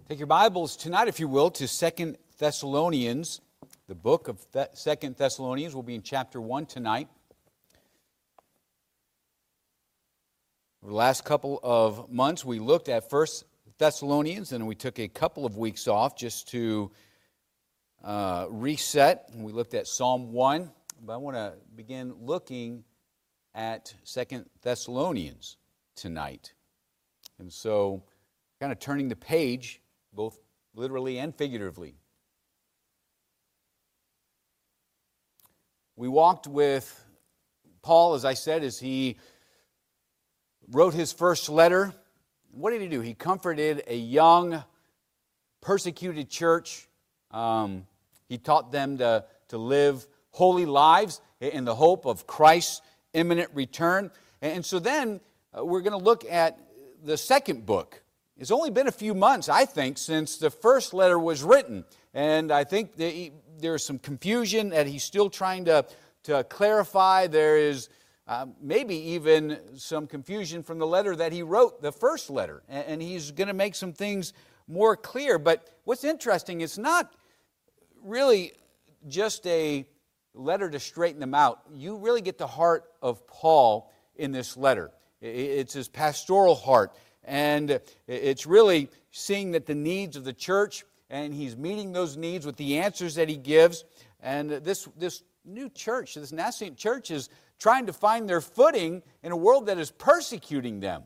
Take your Bibles tonight, if you will, to 2 Thessalonians. The book of 2 Thessalonians will be in chapter 1 tonight. Over the last couple of months, we looked at 1 Thessalonians, and we took a couple of weeks off just to reset. We looked at Psalm 1, but I want to begin looking at 2 Thessalonians tonight. And so, kind of turning the page, both literally and figuratively. We walked with Paul, as I said, as he wrote his first letter. What did he do? He comforted a young, persecuted church. He taught them to live holy lives in the hope of Christ's imminent return. And so then we're going to look at the second book. It's only been a few months, I think, since the first letter was written. And I think there's some confusion that he's still trying to clarify. There is maybe even some confusion from the letter that he wrote, the first letter. And he's going to make some things more clear. But what's interesting, it's not really just a letter to straighten them out. You really get the heart of Paul in this letter. It's his pastoral heart. And it's really seeing that the needs of the church, and he's meeting those needs with the answers that he gives. And this new church, this nascent church, is trying to find their footing in a world that is persecuting them.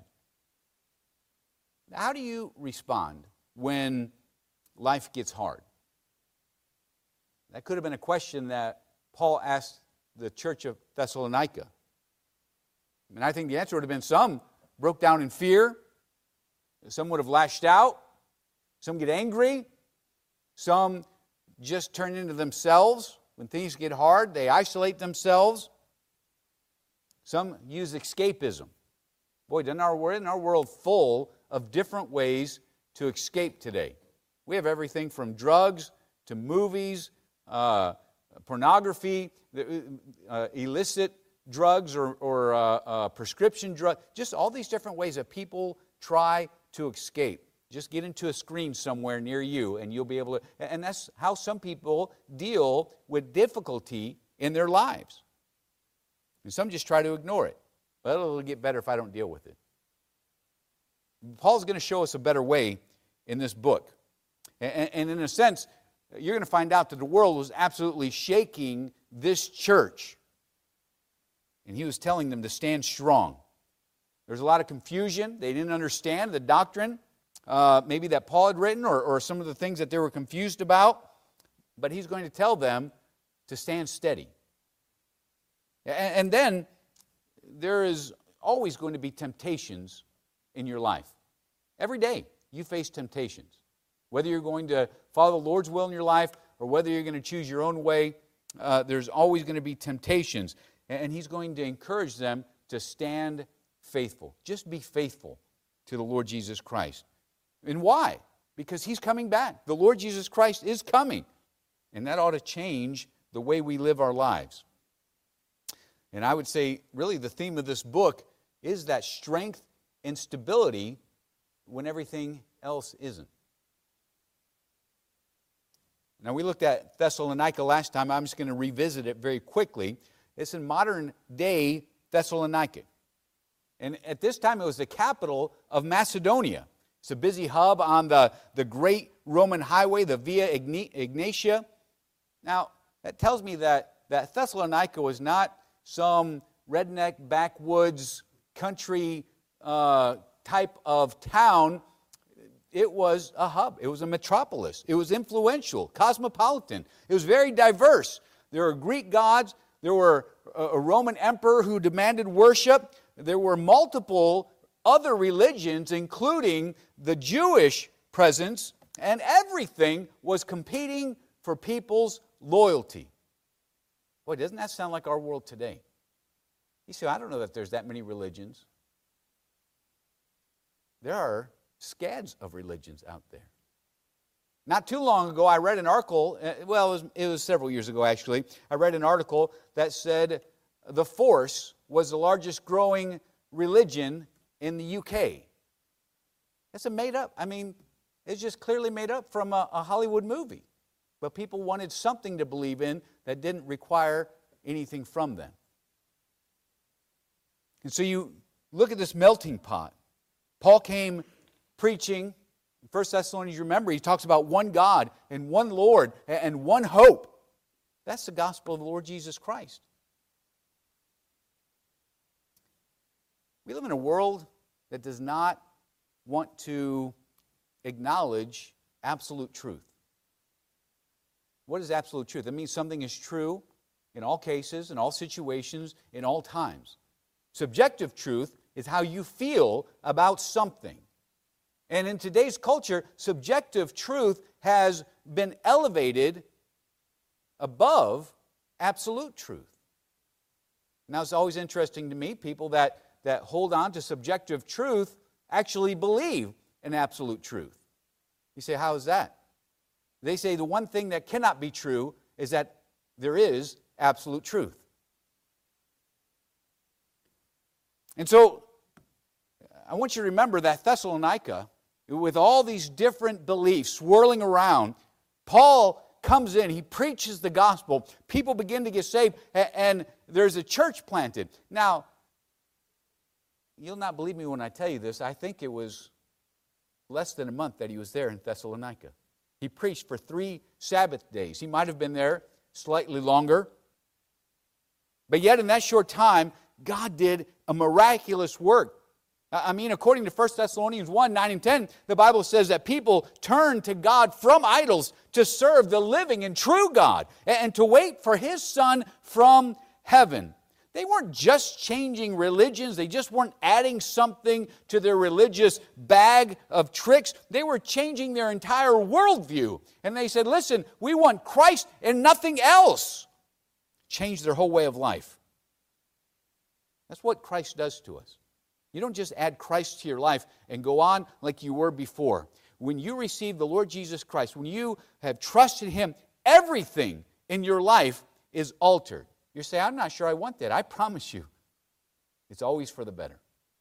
How do you respond when life gets hard? That could have been a question that Paul asked the church of Thessalonica. And I think the answer would have been some broke down in fear. Some would have lashed out. Some get angry. Some just turn into themselves. When things get hard, they isolate themselves. Some use escapism. Boy, we're in our world full of different ways to escape today. We have everything from drugs to movies, pornography, illicit drugs or prescription drugs, just all these different ways that people try to escape. Just get into a screen somewhere near you and you'll be able to, and that's how some people deal with difficulty in their lives. And some just try to ignore it. Well, it'll get better if I don't deal with it. Paul's going to show us a better way in this book. And in a sense, you're going to find out that the world was absolutely shaking this church. And he was telling them to stand strong. There's a lot of confusion. They didn't understand the doctrine, maybe that Paul had written, or some of the things that they were confused about. But he's going to tell them to stand steady. And then there is always going to be temptations in your life. Every day you face temptations. Whether you're going to follow the Lord's will in your life or whether you're going to choose your own way, there's always going to be temptations. And he's going to encourage them to stand faithful. Just be faithful to the Lord Jesus Christ. And why? Because he's coming back. The Lord Jesus Christ is coming. And that ought to change the way we live our lives. And I would say, really, the theme of this book is that strength and stability when everything else isn't. Now, we looked at Thessalonica last time. I'm just going to revisit it very quickly. It's in modern-day Thessalonica. And at this time, it was the capital of Macedonia. It's a busy hub on the great Roman highway, the Via Egnatia. Now, that tells me that Thessalonica was not some redneck, backwoods, country type of town. It was a hub. It was a metropolis. It was influential, cosmopolitan. It was very diverse. There were Greek gods. There were a Roman emperor who demanded worship. There were multiple other religions, including the Jewish presence, and everything was competing for people's loyalty. Boy, doesn't that sound like our world today? You say, I don't know that there's that many religions. There are scads of religions out there. Not too long ago, I read an article, it was several years ago actually, I read an article that said the Force was the largest growing religion in the UK. That's a made up, is just clearly made up from a Hollywood movie. But people wanted something to believe in that didn't require anything from them. And so you look at this melting pot. Paul came preaching. In 1 Thessalonians, you remember, he talks about one God and one Lord and one hope. That's the gospel of the Lord Jesus Christ. We live in a world that does not want to acknowledge absolute truth. What is absolute truth? It means something is true in all cases, in all situations, in all times. Subjective truth is how you feel about something. And in today's culture, subjective truth has been elevated above absolute truth. Now, it's always interesting to me, people that hold on to subjective truth actually believe in absolute truth. You say, how is that? They say the one thing that cannot be true is that there is absolute truth. And so, I want you to remember that Thessalonica, with all these different beliefs swirling around, Paul comes in, he preaches the gospel, people begin to get saved, and there's a church planted. Now, you'll not believe me when I tell you this, I think it was less than a month that he was there in Thessalonica. He preached for 3 Sabbath days. He might have been there slightly longer. But yet in that short time, God did a miraculous work. I mean, according to 1 Thessalonians 1, 9 and 10, the Bible says that people turned to God from idols to serve the living and true God and to wait for His Son from heaven. They weren't just changing religions. They just weren't adding something to their religious bag of tricks. They were changing their entire worldview. And they said, listen, we want Christ and nothing else. Changed their whole way of life. That's what Christ does to us. You don't just add Christ to your life and go on like you were before. When you receive the Lord Jesus Christ, when you have trusted Him, everything in your life is altered. You say, I'm not sure I want that. I promise you, it's always for the better.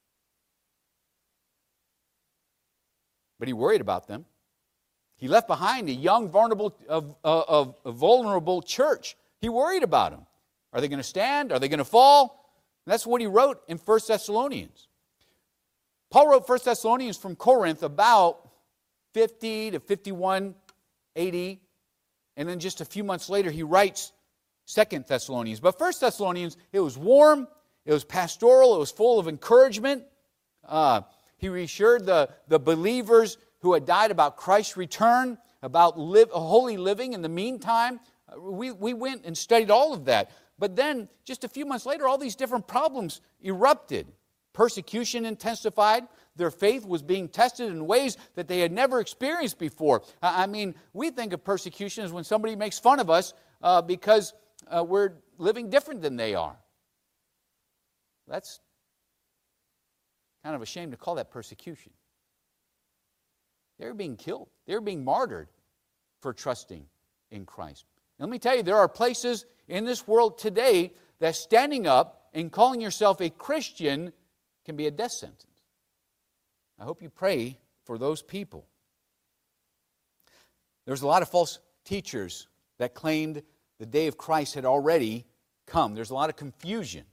But he worried about them. He left behind a young, vulnerable church. He worried about them. Are they going to stand? Are they going to fall? And that's what he wrote in 1 Thessalonians. Paul wrote 1 Thessalonians from Corinth about 50 to 51 AD. And then just a few months later, he writes 2 Thessalonians. But 1 Thessalonians, it was warm, it was pastoral, it was full of encouragement. He reassured the believers who had died about Christ's return, about holy living in the meantime. We went and studied all of that. But then, just a few months later, all these different problems erupted. Persecution intensified. Their faith was being tested in ways that they had never experienced before. I mean, we think of persecution as when somebody makes fun of us because we're living different than they are. That's kind of a shame to call that persecution. They're being killed. They're being martyred for trusting in Christ. And let me tell you, there are places in this world today that standing up and calling yourself a Christian can be a death sentence. I hope you pray for those people. There's a lot of false teachers that claimed the day of Christ had already come. There's a lot of confusion.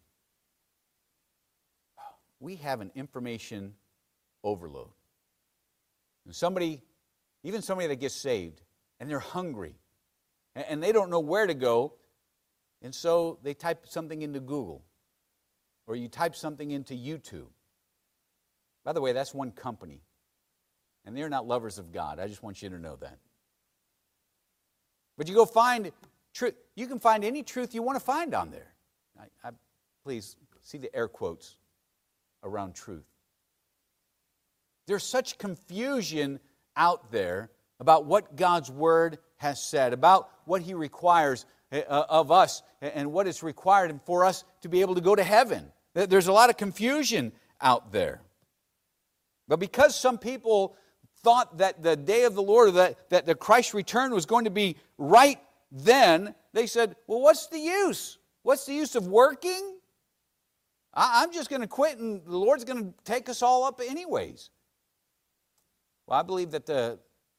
We have an information overload. And even somebody that gets saved, and they're hungry, and they don't know where to go, and so they type something into Google, or you type something into YouTube. By the way, that's one company, and they're not lovers of God. I just want you to know that. But you go find truth. You can find any truth you want to find on there. Please see the air quotes around truth. There's such confusion out there about what God's Word has said, about what He requires of us and what is required for us to be able to go to heaven. There's a lot of confusion out there. But because some people thought that the day of the Lord, or that the Christ's return was going to be right then, they said, well, what's the use? What's the use of working? I'm just going to quit and the Lord's going to take us all up anyways. Well, I believe that the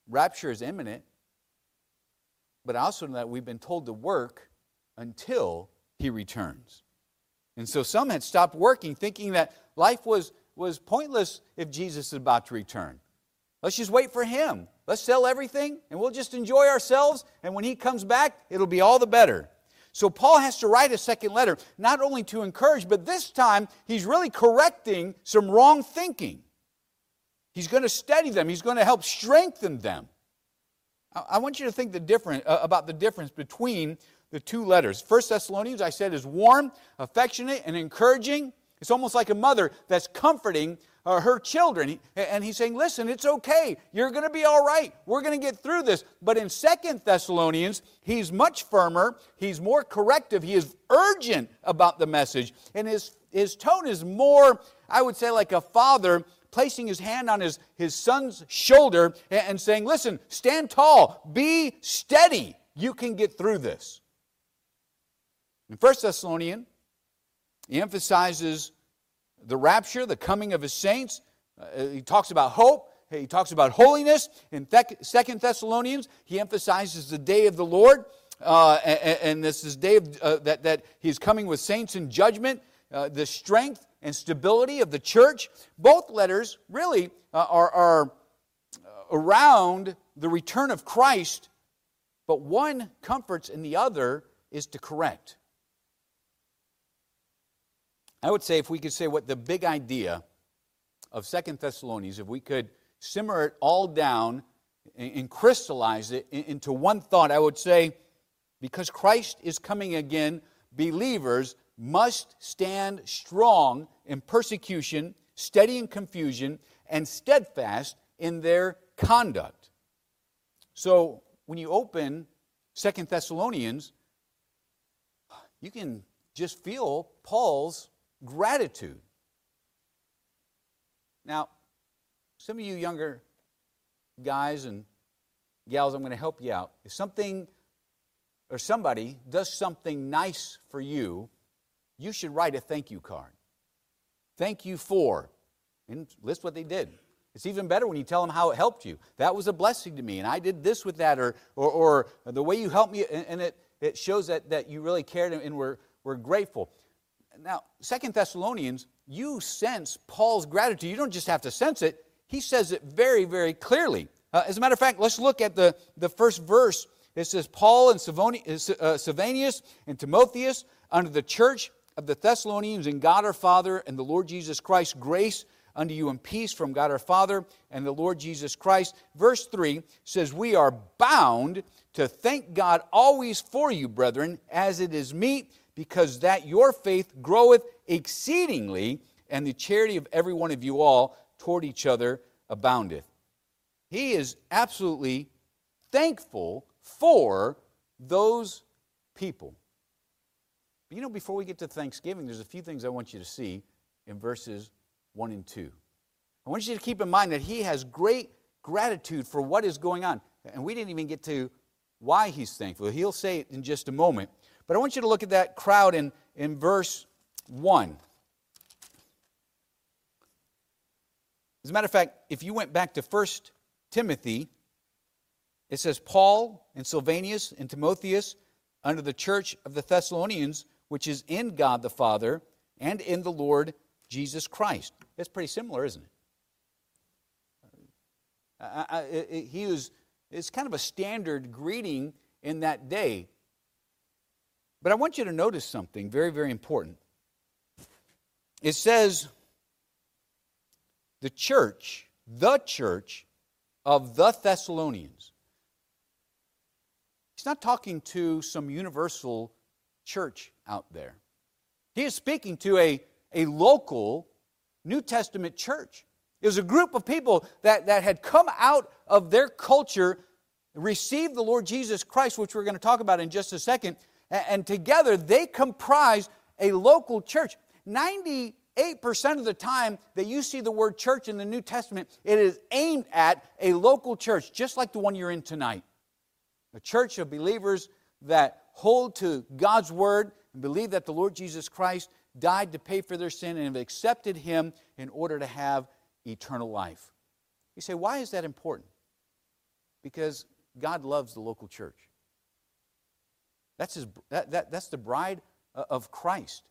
rapture is imminent, but I also know that we've been told to work until he returns. And so some had stopped working, thinking that life was pointless if Jesus is about to return. Let's just wait for him. Let's sell everything, and we'll just enjoy ourselves, and when he comes back, it'll be all the better. So Paul has to write a second letter, not only to encourage, but this time he's really correcting some wrong thinking. He's going to steady them. He's going to help strengthen them. I want you to think about the difference between the two letters. 1 Thessalonians, I said, is warm, affectionate, and encouraging. It's almost like a mother that's comforting her children. And he's saying, listen, it's okay. You're going to be all right. We're going to get through this. But in 2 Thessalonians, he's much firmer. He's more corrective. He is urgent about the message. And his tone is more, I would say, like a father placing his hand on his son's shoulder and saying, listen, stand tall. Be steady. You can get through this. In 1 Thessalonians, he emphasizes the rapture, the coming of his saints. He talks about hope. He talks about holiness. In 2 Thessalonians, he emphasizes the day of the Lord. And this is day that he's coming with saints in judgment. The strength and stability of the church. Both letters really are around the return of Christ, but one comforts and the other is to correct. I would say if we could say what the big idea of 2 Thessalonians, if we could simmer it all down and crystallize it into one thought, I would say, because Christ is coming again, believers must stand strong in persecution, steady in confusion, and steadfast in their conduct. So when you open 2 Thessalonians, you can just feel Paul's gratitude. Now, some of you younger guys and gals, I'm going to help you out. If something or somebody does something nice for you, you should write a thank you card. Thank you for, and list what they did. It's even better when you tell them how it helped you. That was a blessing to me, and I did this with that, or the way you helped me, and it shows that you really cared and were grateful. Now, 2 Thessalonians, you sense Paul's gratitude. You don't just have to sense it. He says it very, very clearly. As a matter of fact, let's look at the first verse. It says, Paul and Silvanus and Timotheus, unto the church of the Thessalonians, in God our Father and the Lord Jesus Christ, grace unto you and peace from God our Father and the Lord Jesus Christ. Verse 3 says, we are bound to thank God always for you, brethren, as it is meet, because that your faith groweth exceedingly, and the charity of every one of you all toward each other aboundeth. He is absolutely thankful for those people. But you know, before we get to Thanksgiving, there's a few things I want you to see in verses 1 and 2. I want you to keep in mind that he has great gratitude for what is going on. And we didn't even get to why he's thankful. He'll say it in just a moment. But I want you to look at that crowd in verse 1. As a matter of fact, if you went back to 1 Timothy, it says, Paul and Silvanus and Timotheus unto the church of the Thessalonians, which is in God the Father and in the Lord Jesus Christ. It's pretty similar, isn't it? It's kind of a standard greeting in that day. But I want you to notice something very, very important. It says, the church of the Thessalonians. He's not talking to some universal church out there. He is speaking to a local New Testament church. It was a group of people that had come out of their culture, received the Lord Jesus Christ, which we're going to talk about in just a second, and together they comprise a local church. 98% of the time that you see the word church in the New Testament, it is aimed at a local church, just like the one you're in tonight. A church of believers that hold to God's word and believe that the Lord Jesus Christ died to pay for their sin and have accepted him in order to have eternal life. You say, why is that important? Because God loves the local church. That's the bride of Christ.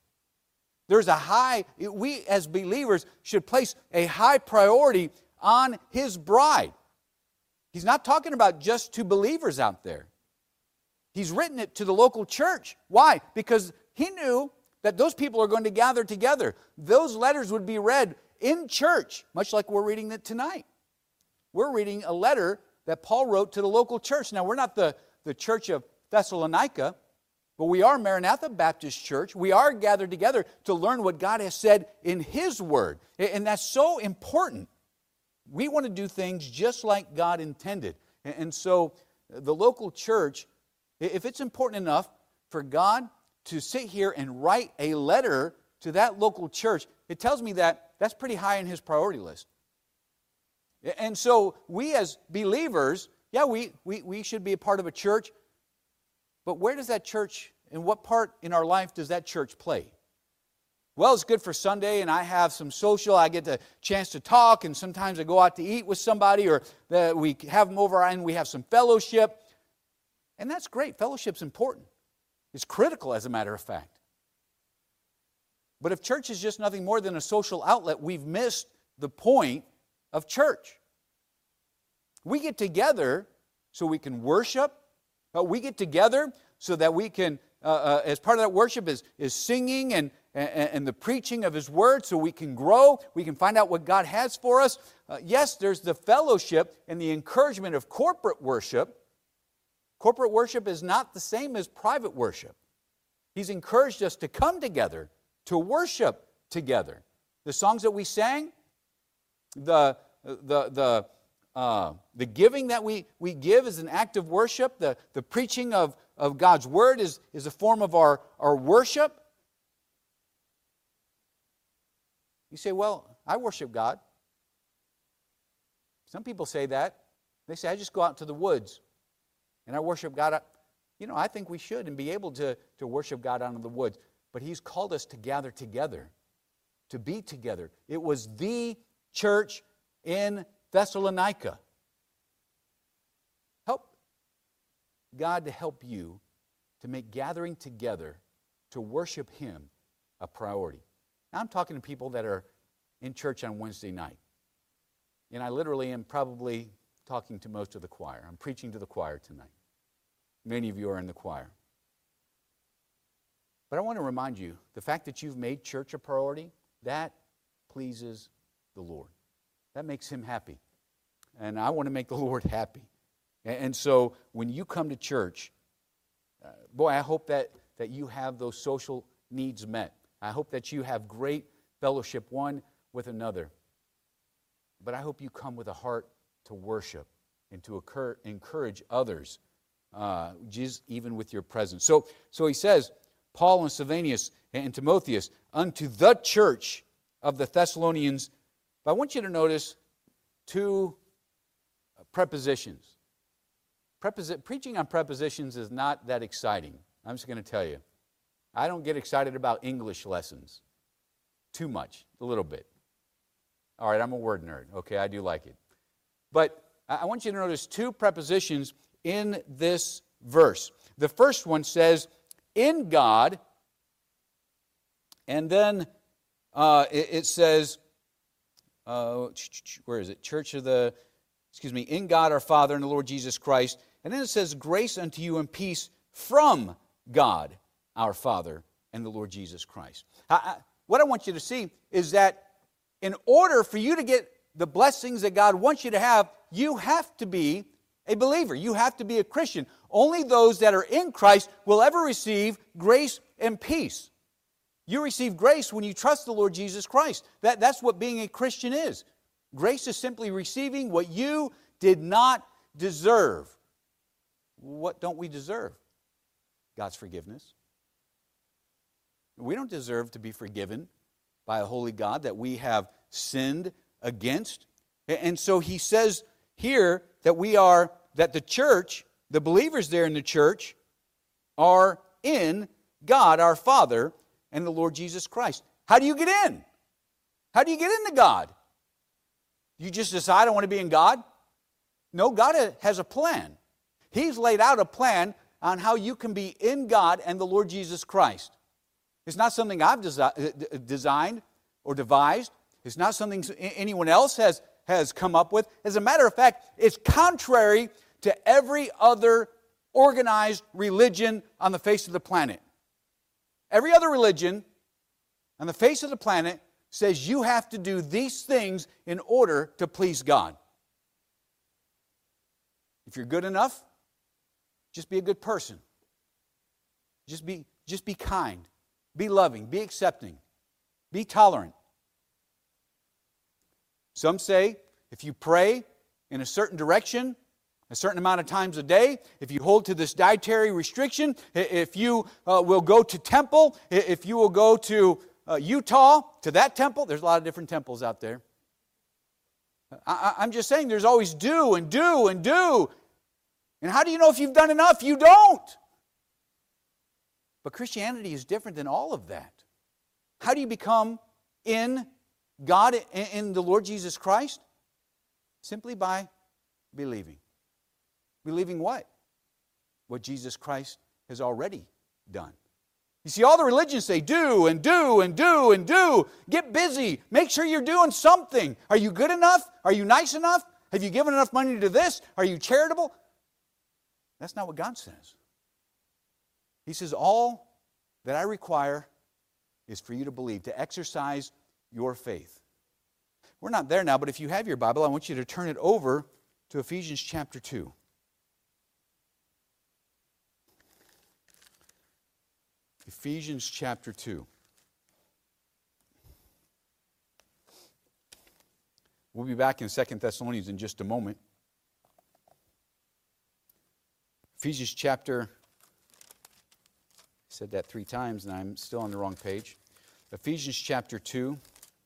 We as believers should place a high priority on His bride. He's not talking about just to believers out there. He's written it to the local church. Why? Because He knew that those people are going to gather together. Those letters would be read in church, much like we're reading it tonight. We're reading a letter that Paul wrote to the local church. Now, we're not the church of Thessalonica, but we are Maranatha Baptist Church. We are gathered together to learn what God has said in His Word. And that's so important. We want to do things just like God intended. And so the local church, if it's important enough for God to sit here and write a letter to that local church, it tells me that that's pretty high in His priority list. And so we as believers, we should be a part of a church, but where does that church, and what part in our life does that church play? Well, it's good for Sunday, and I have some social, I get the chance to talk, and sometimes I go out to eat with somebody, or we have them over and we have some fellowship. And that's great. Fellowship's important. It's critical, as a matter of fact. But if church is just nothing more than a social outlet, we've missed the point of church. We get together so we can worship. We get together so that we can, as part of that worship is singing and the preaching of His Word, so we can grow, we can find out what God has for us. Yes, there's the fellowship and the encouragement of corporate worship. Corporate worship is not the same as private worship. He's encouraged us to come together, to worship together. The songs that we sang, the giving that we give is an act of worship. The preaching of God's Word is a form of our worship. You say, well, I worship God. Some people say that. They say, I just go out to the woods and I worship God. I think we should and be able to worship God out in the woods. But He's called us to gather together, to be together. It was the church in Thessalonica. Help God to help you to make gathering together to worship Him a priority. Now, I'm talking to people that are in church on Wednesday night. And I literally am probably talking to most of the choir. I'm preaching to the choir tonight. Many of you are in the choir. But I want to remind you, the fact that you've made church a priority, that pleases the Lord. That makes Him happy. And I want to make the Lord happy. And so when you come to church, I hope that you have those social needs met. I hope that you have great fellowship one with another. But I hope you come with a heart to worship and to encourage others, just even with your presence. So he says, Paul and Silvanus and Timotheus, unto the church of the Thessalonians. But I want you to notice two prepositions. Preaching on prepositions is not that exciting. I'm just going to tell you. I don't get excited about English lessons too much, a little bit. All right, I'm a word nerd. Okay, I do like it. But I want you to notice two prepositions in this verse. The first one says, in God, and then it says, where is it? In God our Father and the Lord Jesus Christ. And then it says, grace unto you and peace from God our Father and the Lord Jesus Christ. What I want you to see is that in order for you to get the blessings that God wants you to have, you have to be a believer. You have to be a Christian. Only those that are in Christ will ever receive grace and peace. You receive grace when you trust the Lord Jesus Christ. That's what being a Christian is. Grace is simply receiving what you did not deserve. What don't we deserve? God's forgiveness. We don't deserve to be forgiven by a holy God that we have sinned against. And so he says here that the church, the believers there in the church, are in God our Father and the Lord Jesus Christ. How do you get in? How do you get into God? You just decide I want to be in God? No, God has a plan. He's laid out a plan on how you can be in God and the Lord Jesus Christ. It's not something I've designed or devised. It's not something anyone else has come up with. As a matter of fact, it's contrary to every other organized religion on the face of the planet. Every other religion on the face of the planet says you have to do these things in order to please God. If you're good enough, just be a good person. Just be kind. Be loving. Be accepting. Be tolerant. Some say if you pray in a certain direction, a certain amount of times a day, if you hold to this dietary restriction, if you will go to temple, if you will go to Utah, to that temple, there's a lot of different temples out there. I'm just saying there's always do and do and do. And how do you know if you've done enough? You don't. But Christianity is different than all of that. How do you become in God, in the Lord Jesus Christ? Simply by believing. Believing what? What Jesus Christ has already done. You see, all the religions say do and do and do and do. Get busy. Make sure you're doing something. Are you good enough? Are you nice enough? Have you given enough money to this? Are you charitable? That's not what God says. He says, all that I require is for you to believe, to exercise your faith. We're not there now, but if you have your Bible, I want you to turn it over to Ephesians chapter 2. Ephesians chapter 2. We'll be back in 2 Thessalonians in just a moment. Ephesians chapter, I said that 3 times and I'm still on the wrong page. Ephesians chapter 2.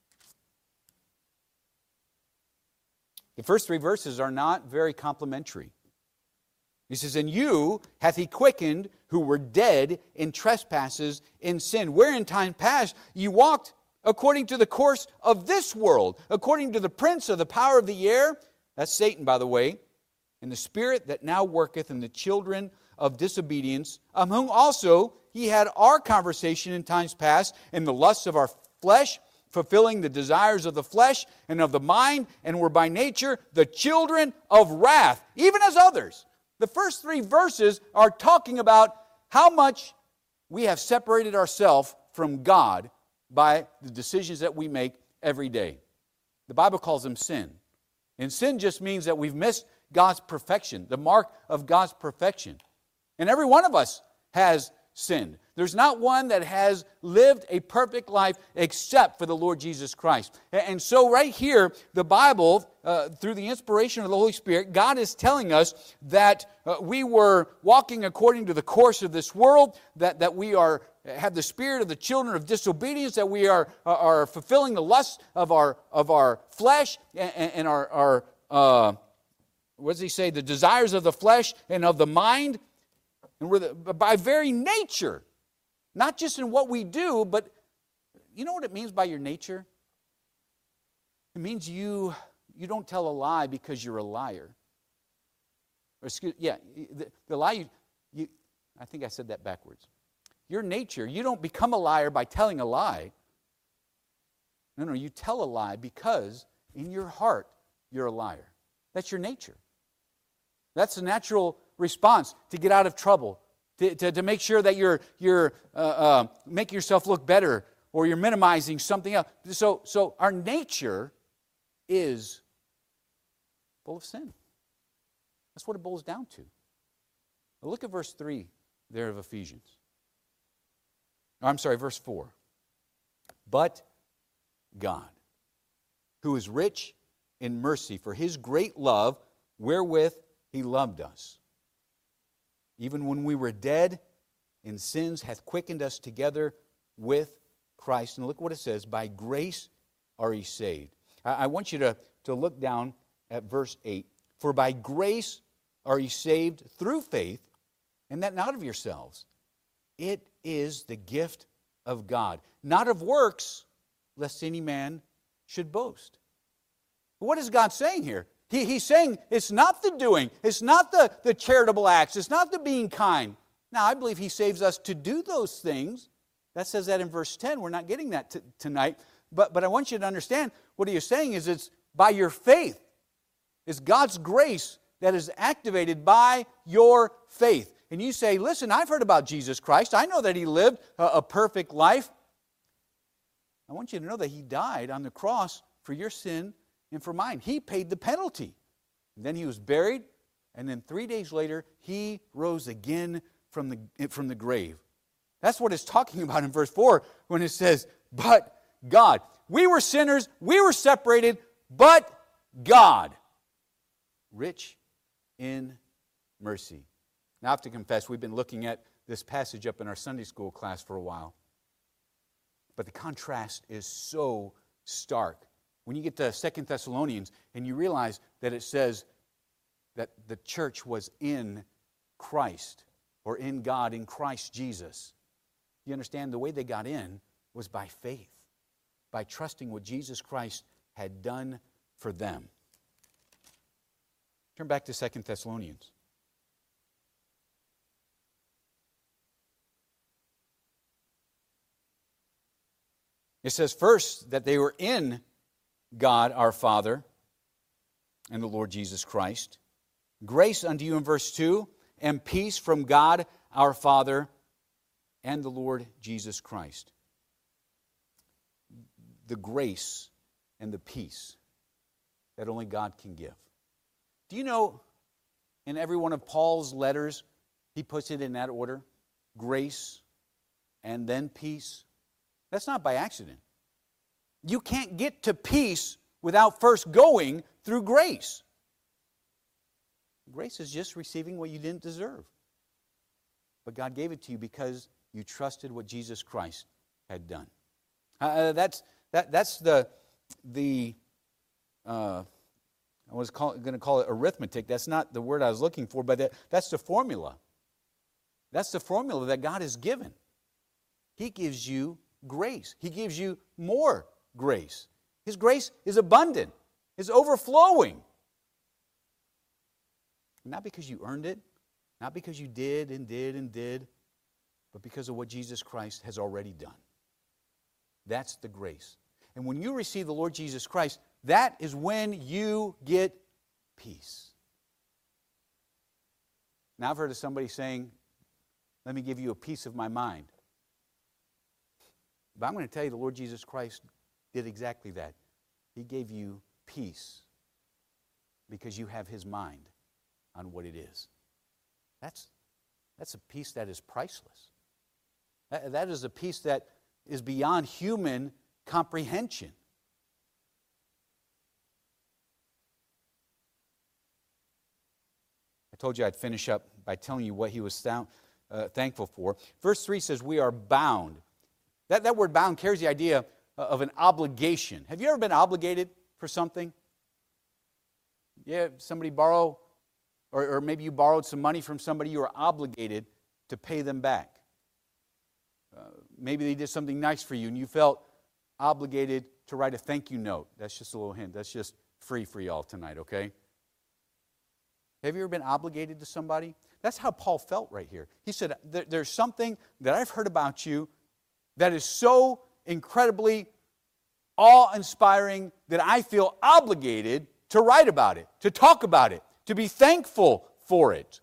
The first 3 verses are not very complimentary. He says, "And you hath he quickened who were dead in trespasses in sin, where in time past you walked according to the course of this world, according to the prince of the power of the air," that's Satan, by the way, "and the spirit that now worketh in the children of disobedience, among whom also he had our conversation in times past, in the lusts of our flesh, fulfilling the desires of the flesh and of the mind, and were by nature the children of wrath, even as others." The first 3 verses are talking about how much we have separated ourselves from God by the decisions that we make every day. The Bible calls them sin. And sin just means that we've missed God's perfection, the mark of God's perfection. And every one of us has sinned. There's not one that has lived a perfect life except for the Lord Jesus Christ. And so right here, the Bible, through the inspiration of the Holy Spirit, God is telling us that we were walking according to the course of this world, that we have the spirit of the children of disobedience, that we are fulfilling the lusts of our flesh and our what does he say? The desires of the flesh and of the mind. And we're by very nature, not just in what we do, but you know what it means by your nature? It means you don't tell a lie because you're a liar. Or the lie, I think I said that backwards. Your nature, you don't become a liar by telling a lie. No, you tell a lie because in your heart you're a liar. That's your nature. That's a natural response to get out of trouble, to make sure that you're making yourself look better, or you're minimizing something else. So our nature is full of sin. That's what it boils down to. Now look at verse 3 there of Ephesians. Verse 4. "But God, who is rich in mercy, for his great love wherewith he loved us, even when we were dead in sins, hath quickened us together with Christ." And look what it says, "By grace are ye saved." I want you to look down at verse 8. "For by grace are ye saved through faith, and that not of yourselves. It is the gift of God, not of works, lest any man should boast." What is God saying here? He's saying it's not the doing, it's not the charitable acts, it's not the being kind. Now, I believe he saves us to do those things. That says that in verse 10. We're not getting that tonight. But I want you to understand what he is saying is it's by your faith. It's God's grace that is activated by your faith. And you say, listen, I've heard about Jesus Christ. I know that he lived a perfect life. I want you to know that he died on the cross for your sin and for mine. He paid the penalty. And then he was buried, and then 3 days later, he rose again from the grave. That's what it's talking about in verse 4 when it says, but God. We were sinners, we were separated, but God, rich in mercy. Now I have to confess, we've been looking at this passage up in our Sunday school class for a while. But the contrast is so stark. When you get to 2 Thessalonians and you realize that it says that the church was in Christ, or in God, in Christ Jesus. You understand the way they got in was by faith, by trusting what Jesus Christ had done for them. Turn back to 2 Thessalonians. It says first that they were in God our Father and the Lord Jesus Christ. Grace unto you in verse 2, and peace from God our Father and the Lord Jesus Christ. The grace and the peace that only God can give. Do you know, in every one of Paul's letters, he puts it in that order? Grace and then peace. That's not by accident. You can't get to peace without first going through grace. Grace is just receiving what you didn't deserve. But God gave it to you because you trusted what Jesus Christ had done. That's the I was going to call it arithmetic. That's not the word I was looking for, but that's the formula. That's the formula that God has given. He gives you grace. He gives you more grace. His grace is abundant. It's overflowing. Not because you earned it, not because you did and did and did, but because of what Jesus Christ has already done. That's the grace. And when you receive the Lord Jesus Christ, that is when you get peace. Now I've heard of somebody saying, let me give you a piece of my mind. But I'm going to tell you the Lord Jesus Christ did exactly that. He gave you peace because you have His mind on what it is. That's a peace that is priceless. That is a peace that is beyond human comprehension. I told you I'd finish up by telling you what he was thankful for. Verse 3 says, we are bound. That word bound carries the idea of an obligation. Have you ever been obligated for something? Yeah, somebody borrow, or maybe you borrowed some money from somebody, you are obligated to pay them back. Maybe they did something nice for you and you felt obligated to write a thank you note. That's just a little hint. That's just free for y'all tonight, okay? Have you ever been obligated to somebody? That's how Paul felt right here. He said, there's something that I've heard about you that is so incredibly awe-inspiring that I feel obligated to write about it, to talk about it, to be thankful for it.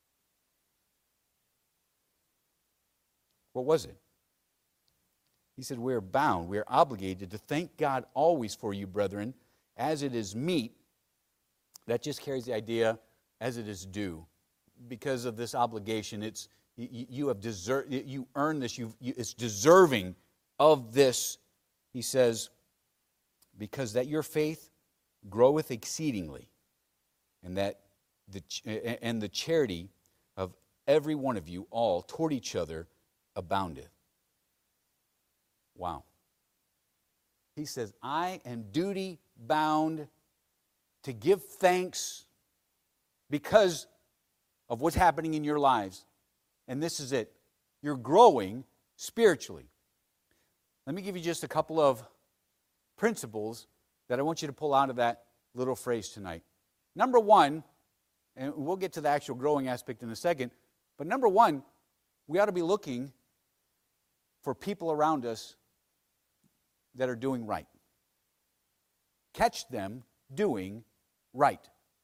What was it? He said, we are bound, we are obligated to thank God always for you, brethren, as it is meet. That just carries the idea, as it is due. Because of this obligation, you earn this, it's deserving of this. He says, because that your faith groweth exceedingly, and that the charity of every one of you all toward each other aboundeth. Wow. He says, I am duty bound to give thanks because of what's happening in your lives. And this is it. You're growing spiritually. Let me give you just a couple of principles that I want you to pull out of that little phrase tonight. number one, and we'll get to the actual growing aspect in a second, but number one, we ought to be looking for people around us that are doing right. Catch them doing right.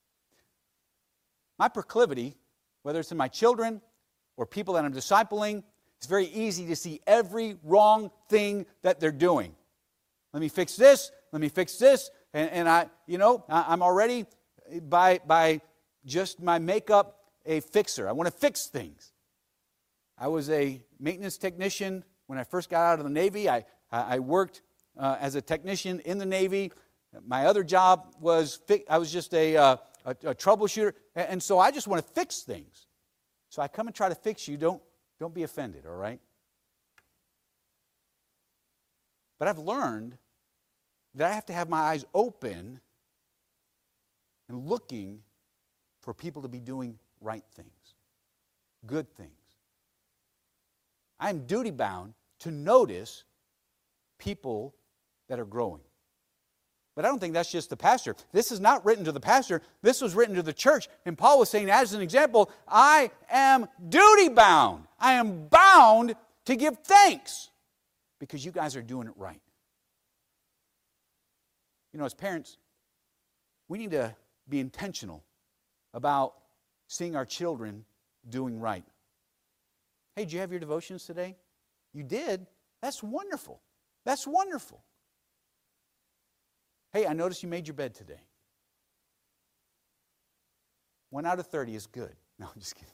My proclivity, whether it's in my children or people that I'm discipling, it's very easy to see every wrong thing that they're doing. Let me fix this, and I'm already, by just my makeup, a fixer. I want to fix things. I was a maintenance technician when I first got out of the Navy. I worked as a technician in the Navy. My other job was, I was just a troubleshooter, and so I just want to fix things. So I come and try to fix you. Don't be offended, all right? But I've learned that I have to have my eyes open and looking for people to be doing right things, good things. I am duty-bound to notice people that are growing. But I don't think that's just the pastor. This is not written to the pastor. This was written to the church. And Paul was saying, as an example, I am duty-bound. I am bound to give thanks because you guys are doing it right. You know, as parents, we need to be intentional about seeing our children doing right. Hey, did you have your devotions today? You did? That's wonderful. That's wonderful. Hey, I noticed you made your bed today. 1 out of 30 is good. No, I'm just kidding.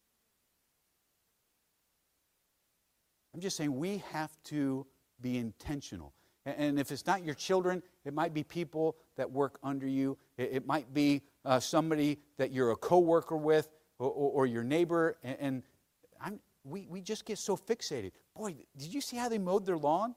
I'm just saying we have to be intentional. And if it's not your children, it might be people that work under you. It might be somebody that you're a co-worker with or your neighbor. And we just get so fixated. Boy, did you see how they mowed their lawn?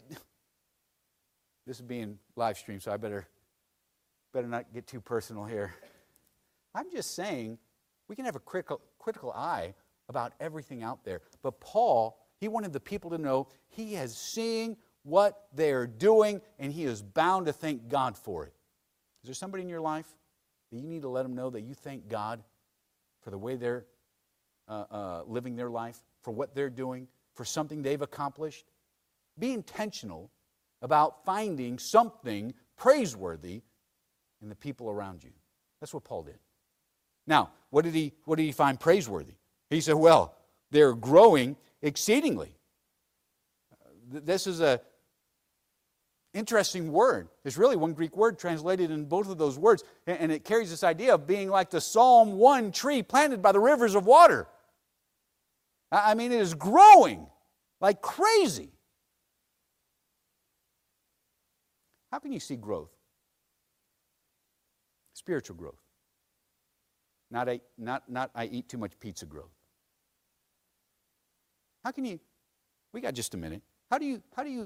This is being live streamed, so I better not get too personal here. I'm just saying we can have a critical eye about everything out there. But Paul, he wanted the people to know he is seeing what they're doing, and he is bound to thank God for it. Is there somebody in your life that you need to let them know that you thank God for the way they're living their life, for what they're doing, for something they've accomplished? Be intentional about finding something praiseworthy in the people around you. That's what Paul did. Now, what did he find praiseworthy? He said, well, they're growing exceedingly. This is a interesting word. There's really one Greek word translated in both of those words, and it carries this idea of being like the Psalm 1 tree planted by the rivers of water. I mean, it is growing like crazy. How can you see growth? Spiritual growth. Not I eat too much pizza growth. How can you, we got just a minute. How can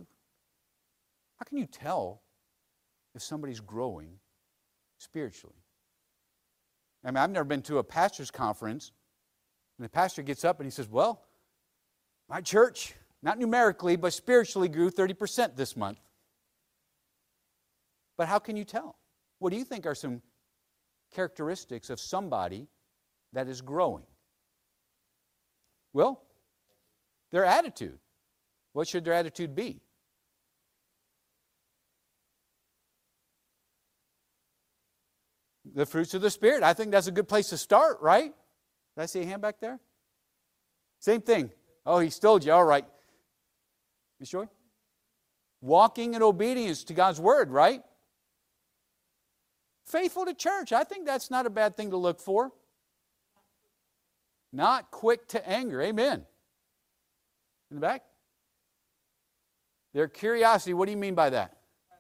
you tell if somebody's growing spiritually? I mean, I've never been to a pastor's conference, and the pastor gets up and he says, well, my church, not numerically, but spiritually grew 30% this month. But how can you tell? What do you think are some characteristics of somebody that is growing? Well, their attitude. What should their attitude be? The fruits of the Spirit. I think that's a good place to start, right? Did I see a hand back there? Same thing. Oh, he told you. All right. You sure? Walking in obedience to God's Word, right? Faithful to church. I think that's not a bad thing to look for. Not quick to anger. Amen. In the back? Their curiosity. What do you mean by that?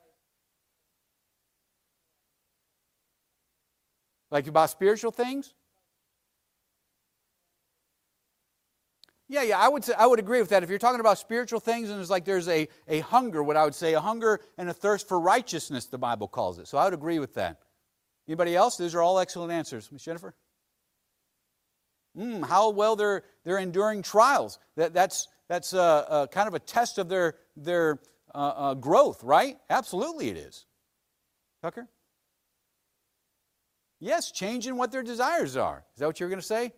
Like about spiritual things? Yeah, I would agree with that. If you're talking about spiritual things and there's a hunger, what I would say, a hunger and a thirst for righteousness, the Bible calls it. So I would agree with that. Anybody else? Those are all excellent answers. Ms. Jennifer? How well they're enduring trials. That's kind of a test of their growth, right? Absolutely it is. Tucker? Yes, changing what their desires are. Is that what you were going to say?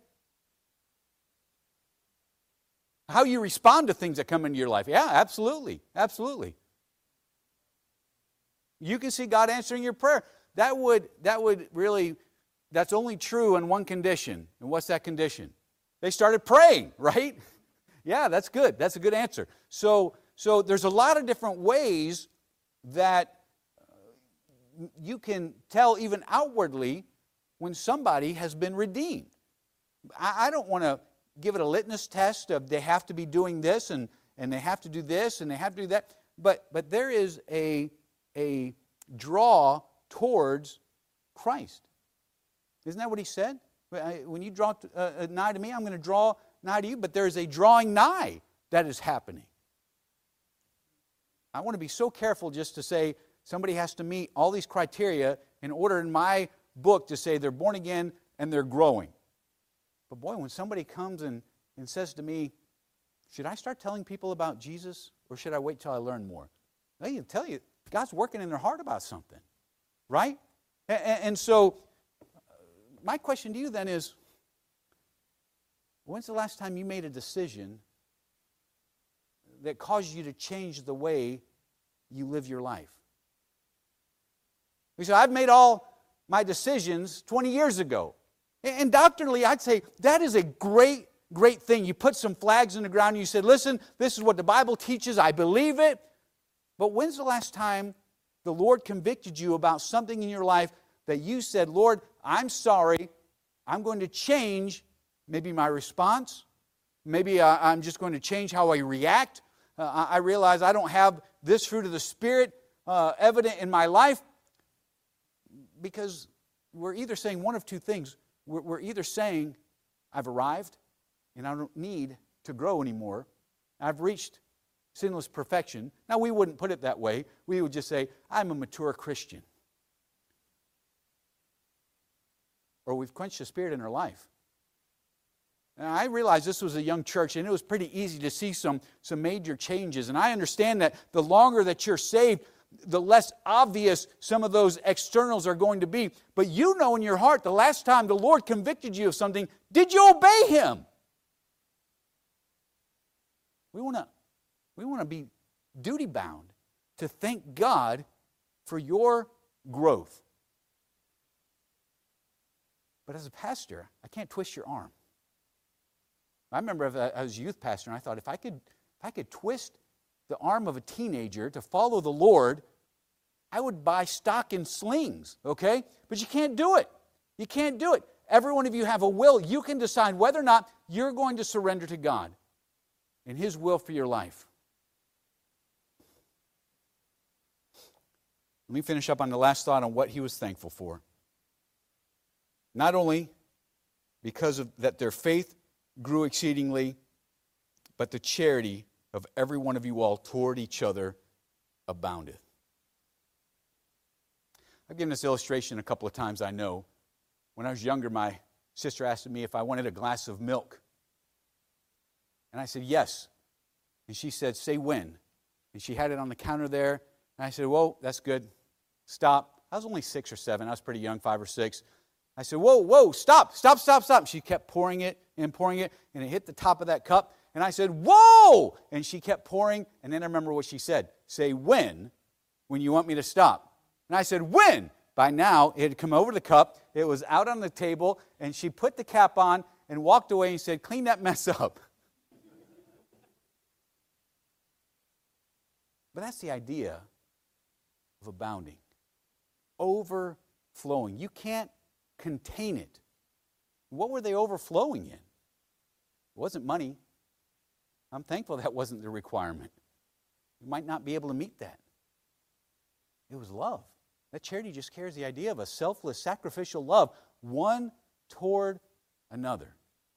How you respond to things that come into your life. Yeah, absolutely. Absolutely. You can see God answering your prayer. That would really, that's only true in one condition. And what's that condition? They started praying, right? Yeah, that's good. That's a good answer. So there's a lot of different ways that you can tell even outwardly when somebody has been redeemed. I don't want to give it a litmus test of they have to be doing this and they have to do this and they have to do that. But there is a draw towards Christ. Isn't that what he said? When you draw nigh to me, I'm going to draw nigh to you. But there is a drawing nigh that is happening. I want to be so careful just to say somebody has to meet all these criteria in order in my book to say they're born again and they're growing. But boy, when somebody comes and says to me, should I start telling people about Jesus or should I wait till I learn more? I can tell you, God's working in their heart about something, right? And so my question to you then is, when's the last time you made a decision that caused you to change the way you live your life? You say, I've made all my decisions 20 years ago. And doctrinally, I'd say that is a great, great thing. You put some flags in the ground and you said, listen, this is what the Bible teaches. I believe it. But when's the last time the Lord convicted you about something in your life that you said, Lord, I'm sorry. I'm going to change maybe my response. Maybe I'm just going to change how I react. I realize I don't have this fruit of the Spirit evident in my life. Because we're either saying one of two things. We're either saying, I've arrived and I don't need to grow anymore. I've reached sinless perfection. Now, we wouldn't put it that way. We would just say, I'm a mature Christian. Or we've quenched the Spirit in our life. And I realized this was a young church, and it was pretty easy to see some major changes. And I understand that the longer that you're saved, the less obvious some of those externals are going to be. But you know in your heart, the last time the Lord convicted you of something, did you obey Him? We want to be duty-bound to thank God for your growth. But as a pastor, I can't twist your arm. I remember I was a youth pastor, and I thought if I could twist the arm of a teenager to follow the Lord, I would buy stock in slings, okay? But you can't do it. You can't do it. Every one of you have a will. You can decide whether or not you're going to surrender to God and His will for your life. Let me finish up on the last thought on what he was thankful for. Not only because of that their faith grew exceedingly, but the charity of every one of you all toward each other aboundeth. I've given this illustration a couple of times, I know. When I was younger, my sister asked me if I wanted a glass of milk. And I said, yes. And she said, say when. And she had it on the counter there. And I said, whoa, that's good. Stop. I was only 6 or 7. I was pretty young, 5 or 6. I said, whoa, stop. She kept pouring it, and it hit the top of that cup. And I said, whoa! And she kept pouring, and then I remember what she said. Say when you want me to stop. And I said, when? By now, it had come over the cup, it was out on the table, and she put the cap on and walked away and said, clean that mess up. But that's the idea of abounding. Overflowing. You can't contain it. What were they overflowing in? It wasn't money. I'm thankful that wasn't the requirement. You might not be able to meet that. It was love. That charity just carries the idea of a selfless, sacrificial love, one toward another.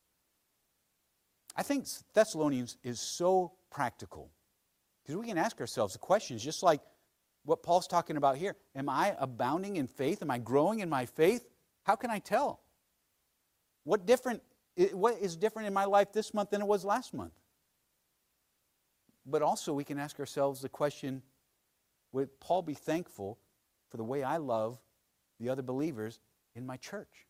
I think Thessalonians is so practical because we can ask ourselves the questions just like what Paul's talking about here. Am I abounding in faith? Am I growing in my faith? How can I tell? What is different in my life this month than it was last month? But also we can ask ourselves the question, would Paul be thankful for the way I love the other believers in my church.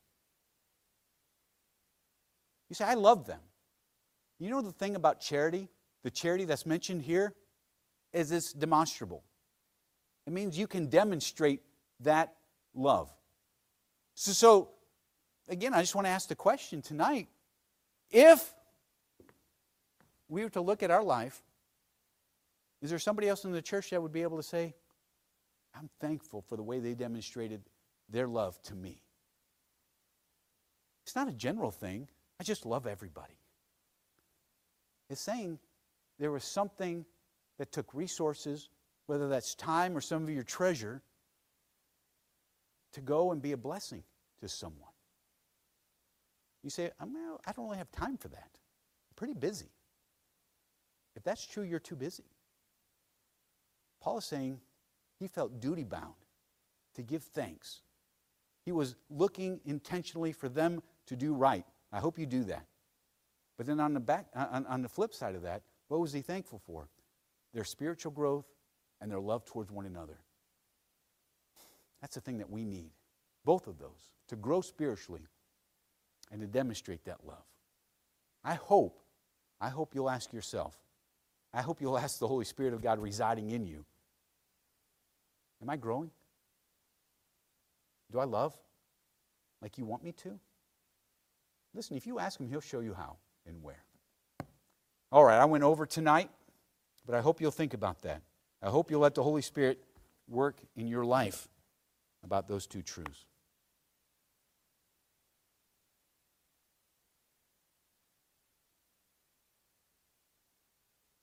You say, I love them. You know the thing about charity, the charity that's mentioned here, is it's demonstrable. It means you can demonstrate that love. So again, I just want to ask the question tonight. If we were to look at our life, is there somebody else in the church that would be able to say, I'm thankful for the way they demonstrated their love to me? It's not a general thing. I just love everybody. It's saying there was something that took resources, whether that's time or some of your treasure, to go and be a blessing to someone. You say, I don't really have time for that. I'm pretty busy. If that's true, you're too busy. Paul is saying he felt duty-bound to give thanks. He was looking intentionally for them to do right. I hope you do that. But then on the flip side of that, what was he thankful for? Their spiritual growth and their love towards one another. That's the thing that we need. Both of those. To grow spiritually and to demonstrate that love. I hope you'll ask yourself. I hope you'll ask the Holy Spirit of God residing in you. Am I growing? Do I love like you want me to? Listen, if you ask him, he'll show you how and where. All right, I went over tonight, but I hope you'll think about that. I hope you'll let the Holy Spirit work in your life about those two truths.